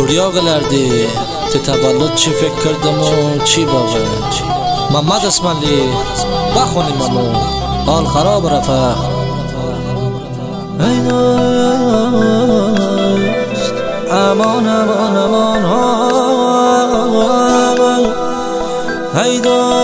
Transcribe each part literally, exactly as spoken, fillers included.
qilardi که تولد چی فکر کردم و چی باقی. محمد اسماعیلی بخونیم امو حال خراب رفت. امان امان امان های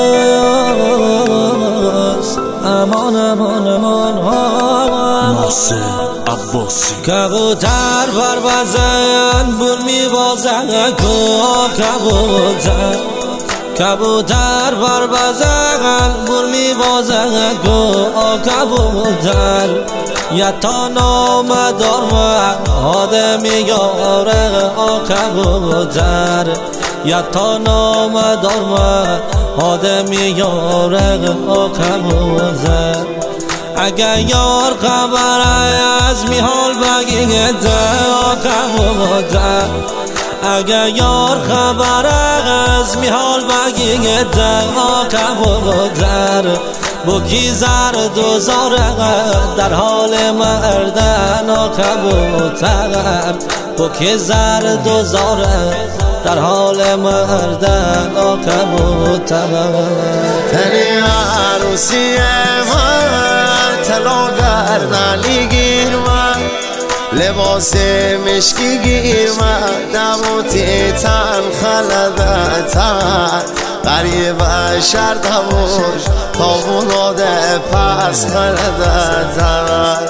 دوست، امان امان امان ناصر عباسی. کبوتر پروازن بول میوازن کو کبوتر، کبوتر پروازن بول میوازن کو کبوتر. یتا نامدار من آدمی یاره آ کبوتر، یتا نامدار من آدمی یاره آ کبوتر. اگر یار خبر از میحال بگیده آ کبوتر، اگر یار خبر از میحال بگیده آ کبوتر. بوکی زرد و زاره در حال مردن آ کبوتر، بوکی زرد و زاره در حال مردن آ کبوتر. تنی عروسی من طلا گردنی گیر من، لباس مشکی گیر من، دموتی تن خلدتن قریب شر دموش تابوناده پس خلدتن.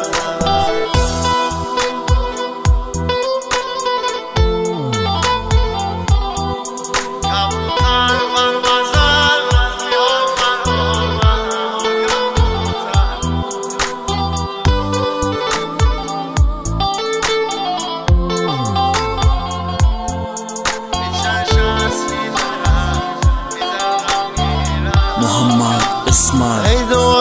محمد اسماعیل. ای دوست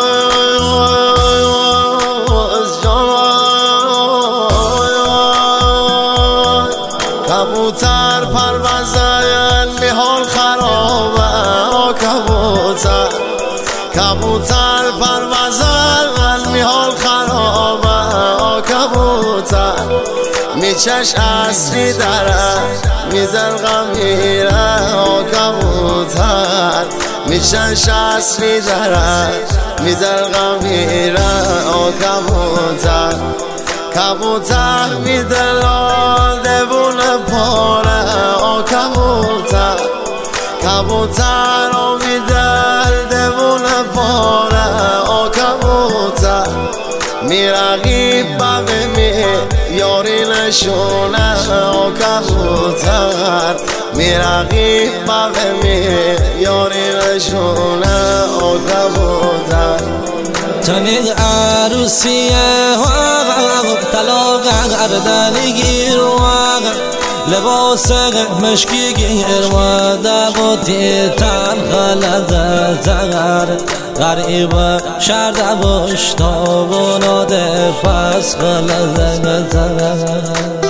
جان، کبوتر پروازن میحال خرابه آ کبوتر، کبوتر پروازن میحال خرابه آ کبوتر. میچش اصلی داره میزن غمیره آ کبوتر، میچش اصلی داره میزن غمیره آ کبوتر. کبوتر میدلال دوون پاره آ کبوتر، کبوتر رو میدل دوون پاره آ کبوتر. میرقیب بقی می یاری نشونه آ کبوتر، میرقیب بقی می یاری نشونه آ کبوتر. تنی عروسی طلا گردنی گیر لباس مشکی گیر و دبوتی تن خلدتر غریب شر دبوش تابوناده پس خلدتر.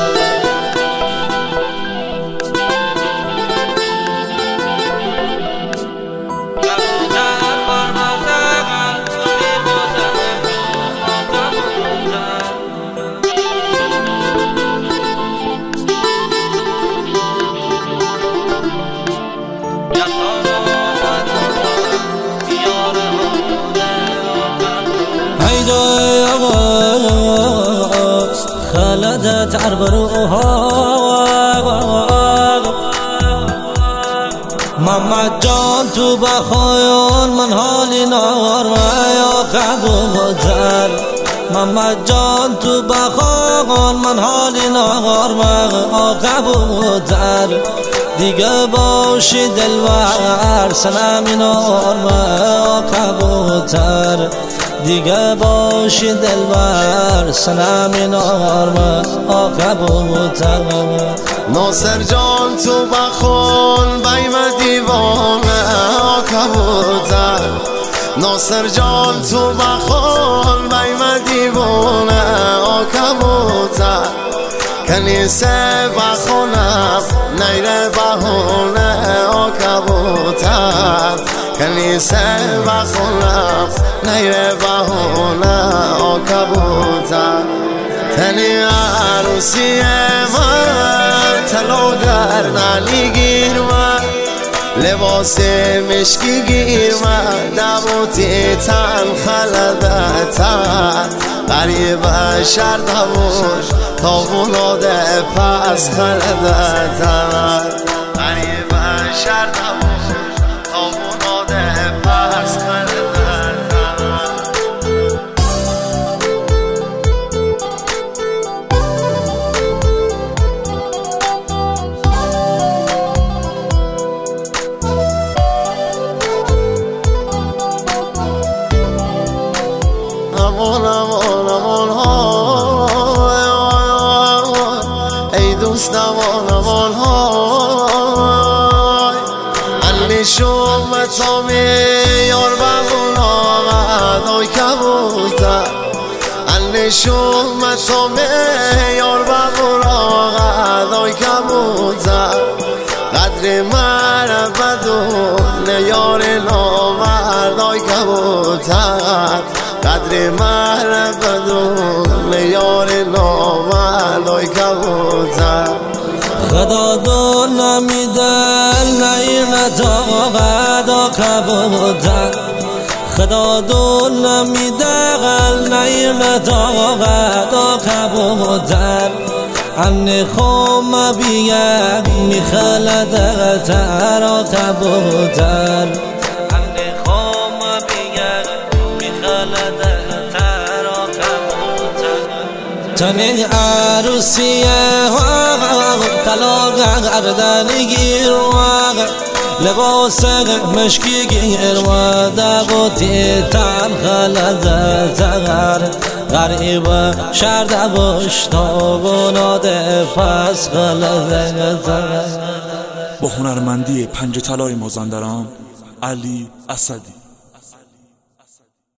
خلدت عربروها محمد جان تو بخایان من حالی نار و یا کبوتر، محمد جان تو بخایان من حالی نار و یا کبوتر. دیگه باشی دلور سنمی نار و یا کبوتر، دیگه باشی دلبر سنمی نارم آ کبوتر. ناصر جان تو بخون بیم دیوانه آ کبوتر، ناصر جان تو بخون بیم دیوانه آ کبوتر. کنیسه بخونم نیره بهونه آ کبوتر، کنیسه بخونم نیره بهونه آ کبوتر. تنی عروسی من طلا در نلی گیر من لباس مشکی گیر من دبوتی تن خلدتر قریب شر دبوش تا بلاده پس خلدتر قریب شر دبوش تا بلاده پس خلدتر امان امان امان های ای دوست امان امان های علی شومتم یار ببون آمد آی کبوتر علی شومتم یار ببون آمد آی کبوتر قدر مرد بدون یار نامرد آی کبوتر قدر مرد بدون یار نامرد آی کبوتر خدا دو نمیدن نیر نداغد آ کبوتر خدا دو نمیدن نیر نداغد آ کبوتر انی خوم بیگ میخلدتر آ کبوتر انی خوم بیگ میخلدتر آ کبوتر تنی عروسیه طلا گردن گیر لباس مشکی گیر و دبوتی تن خلدتر غریب شر دبوش تا بناده پس خلدتر. با هنرمندی پنج طلای مازندران علی اسدی.